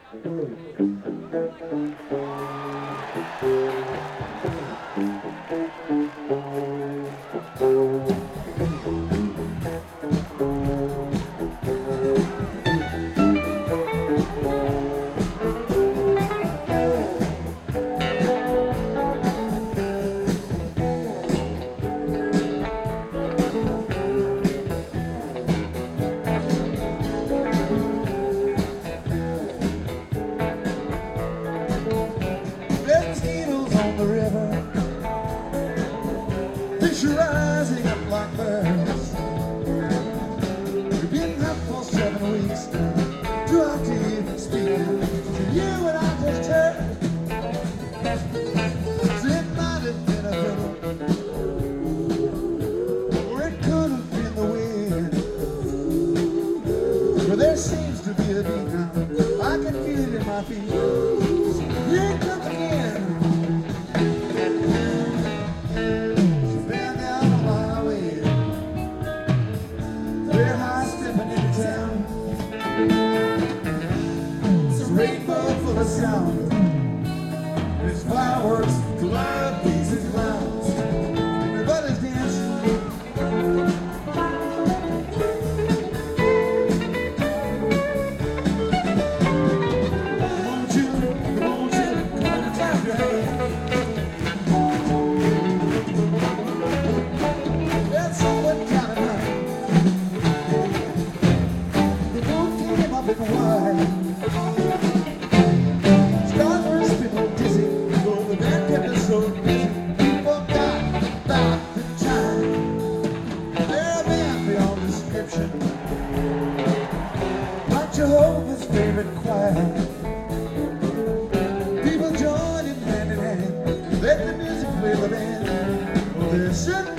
Fish are rising up like birds. We've been up for 7 weeks now. Do I even speak to you and I just heard? So it might have been a fiddle, or it could have been the wind. But there seems to be a beat now. I can feel it in my feet. Here it comes again. Sound. There's fireworks, collide, beats and clowns. Everybody's dancing. Come on, children, come on, clap your hands. That's all that kind of night. The moon came up in white. So busy, people got about the time. They're a man beyond description. Not Jehovah's favorite choir. People join in hand, let the music play the band. Well, they're sitting